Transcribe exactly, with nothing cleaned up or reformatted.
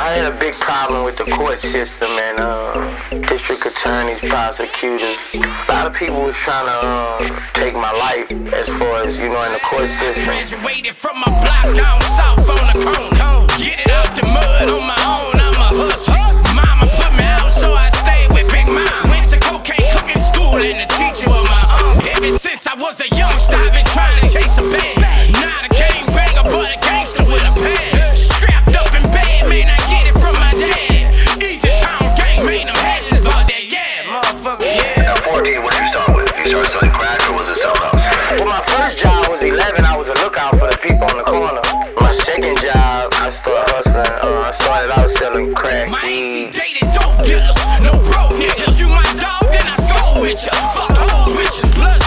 I had a big problem with the court system and uh, district attorneys, prosecutors. A lot of people was trying to uh, take my life as far as, you know, in the court system. Graduated from my block down south on the cone. Get it out the mud on my own, I'm a hustler. Mama put me out, so I stayed with Big Mom. Went to cocaine cooking school and the teacher was my own. Ever since I was a youngster, I've been trying to chase a bag. Not a gangbanger, but a gangster with a pad. Strapped up in bed, man, I get it from my dad. Easy town gang, man, them hatches about that, yeah, motherfucker, yeah. At fourteen, what did you start with? You started selling crack or was it something else? Well, my first job was eleven. I was a lookout for the people on the corner. My second job, I started hustling. Uh, I started out selling crack, My weed. aunties dated dope dealers, no broke niggas. You my dog, then I go with ya. Fuck hoes with ya. Plus